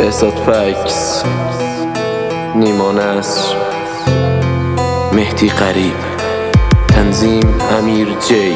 بهزاد فکس، نیما نصر، مهدی قریب، تنظیم امیر جی.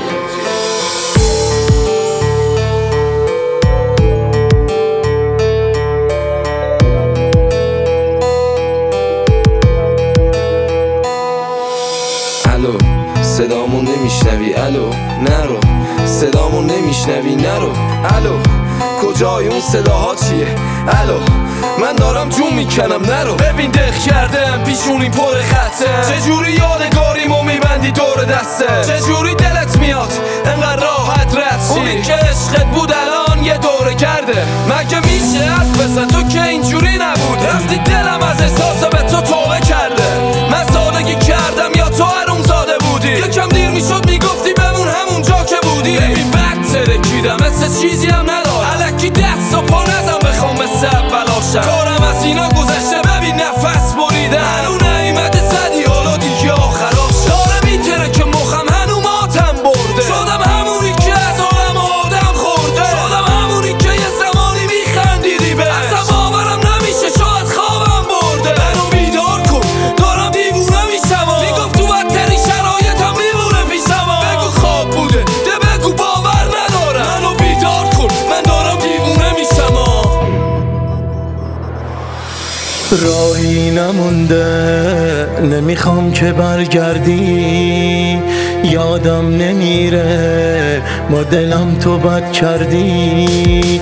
الو صدامون نمیشنوی؟ الو نرو صدامون نمیشنوی؟ نرو. الو کجای اون صداها چیه؟ الو من دارم جون میکنم نرو. ببین دق کردم پیشونی پر خطه، چجوری یادگاریمو میبندی دور دسته، چجوری دلت میاد انقدر راحت رد شی؟ اونی که عشقت بود الان یه دوره کرده. مگه میشه حرف بزن تو که اینجوری نبود؟ رفتی دلم از احساسا به تو توبه کرده. من سادگی کردم یا تو حروم زاده بودی؟ یکم دیر میشد میگفتی بمون همونجا که بودی. ببین بد ترکیدم مثل چیزی هم ندارم، الکی دست و پا نزم بخوام مثل اولاشم. کارم از اینا گذشته ببین نفس بریده، هنو نعیمت زدی حالا دیگه آخراش. داره میتره که مخم هنو ماتم برده، شدم همونی که از عالم آدم خورده، شدم همونی که یه زمانی میخندیدی به اصلا باورم نمیشه شاید خوابم برده. منو بیدار کن دارم دیوونه میشم، میگفت تو بدترین شرایطم میمونه پیشم. بگو خواب بوده ده بگو باور ندارم، منو بیدار کن من دارم دیوونه میشم. راهی نمونده نمیخوام که برگردی، یادم نمیره با دلم تو بد کردی.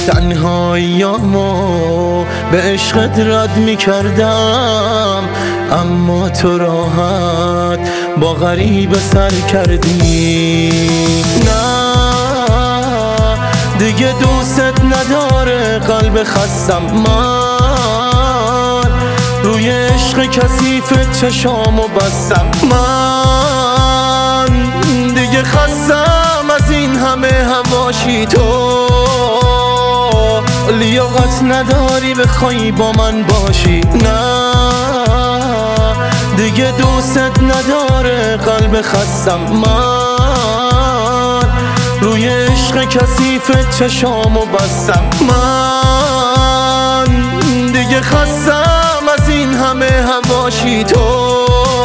تنهاییامو به عشقت رد میکردم، اما تو راحت با غریب سر کردی. نه دیگه دوست نداره قلب خستم من، روی عشق کثیف چشامو بستم. من دیگه خستم از این همه هواشی، تو لیاقت نداری بخوای با من باشی. نه دیگه دوست نداره قلب خستم من، روی عشق کثیف چشامو بستم. من دیگه خستم از این همه هواشی، تو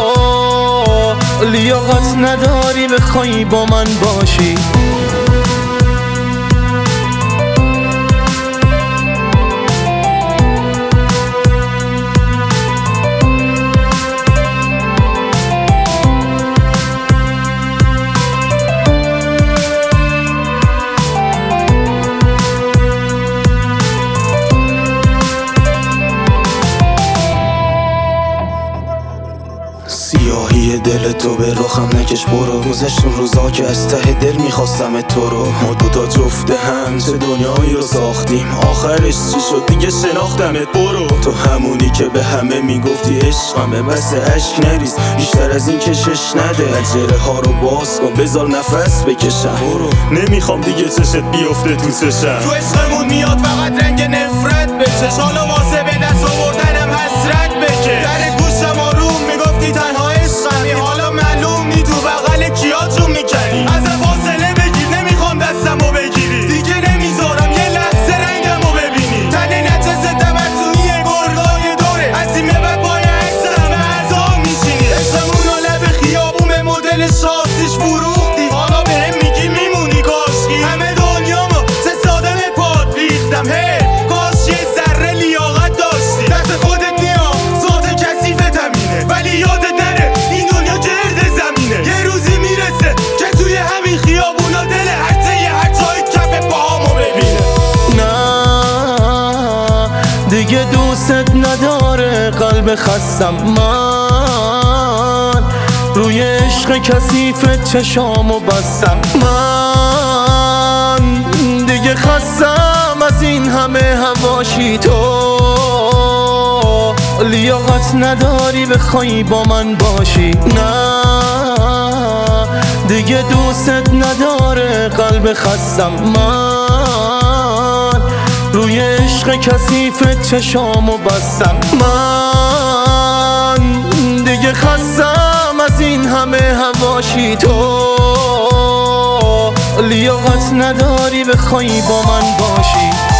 لیاقت نداری بخوای با من باشی. سیاهی دل تو به رخم نکش برو، گذشت اون روزا که از ته دل میخواستم تو رو. ما دوتا جفته هم چه دنیایی رو ساختیم، آخرش چی شد دیگه شناختمت برو. تو همونی که به همه میگفتی عشقمه، بس عشق نریز بیشتر از این کشش نده. پنجره ها رو باز کن بذار نفس بکشم برو، نمیخوام دیگه چشت بیفته تو چشم. تو عشقمون میاد فقط رنگ نفرت بچش، حالا واسه به دست آوردنم حسرت بکش. در گوشم آروم میگفتی تنها عشقمی، حالا معلوم نی تو بغل کیا جون میکنی. از فاصله بگیر نمیخوام دستمو بگیری، دیگه نمیذارم یه لحظه رنگمو ببینی. تنه نجس تبتونی گرگای دوره، از این به پای عکسم اعضا میشینی. عشقمون و لب خیابون به مدل شاسیش فروختی، حالا بهم میگی میمونی کاشکی. همه دنیامو سه ساده به پات ریختم، کاش یه ذره لیاقت داشتی. دست خودت میام ذات کثیفت همینه، ولی یادت نره این دنیا گرد زمینه. یه روزی میرسه که توی همین خیابونا دل هر جای کف پاهامو ببینه. نه دیگه دوست نداره قلب خستم من، روی عشق کثیف چشامو بستم. من دیگه خستم از این همه هواشی، تو لیاقت نداری بخوای با من باشی. نه دیگه دوست نداره قلب خستم من، روی عشق کثیف چشامو بستم. من دیگه خستم از این همه هواشی، تو لیاقت نداری بخوای با من باشی.